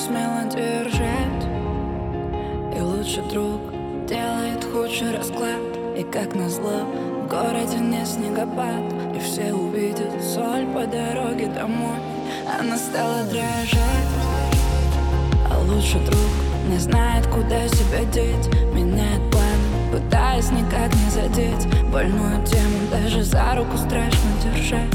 смело держать. И лучший друг делает худший расклад. И как назло в городе не снегопад, и все увидят соль по дороге домой. Она стала дрожать, а лучший друг не знает, куда себя деть. Меняет планы, пытаясь никак не задеть больную тему. Даже за руку страшно держать.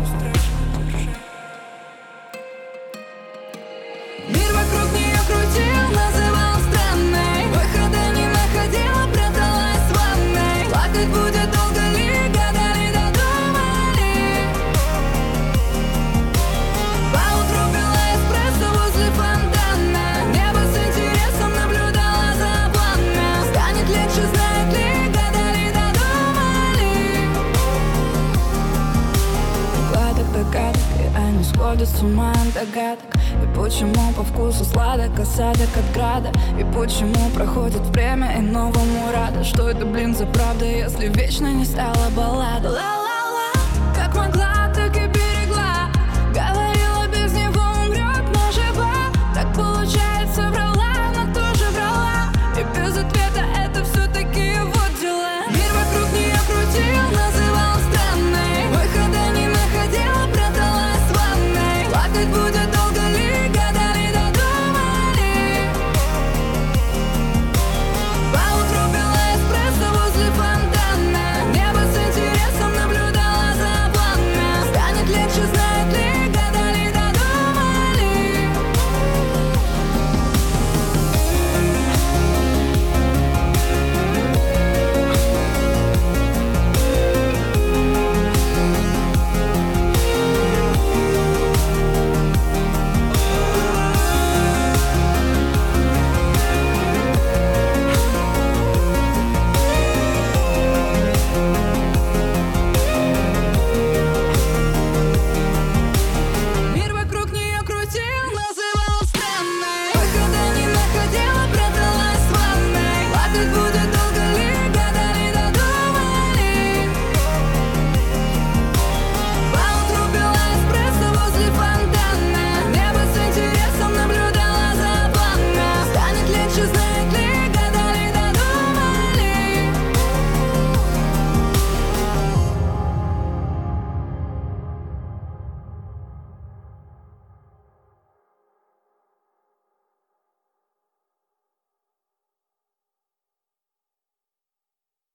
Мир вокруг нее крутил, называл странной. Выхода не находила, пряталась в ванной. Плакать будет долго ли, гадали, додумали. Поутру пила эспрессо возле фонтана. Небо с интересом наблюдала за пламя. Станет легче, знает ли, гадали, додумали. Гладок догадок, и они сходят с ума от догадок. И почему по вкусу сладок осадок от града? И почему проходит время и новому рада? Что это, блин, за правда, если вечно не стала баллада?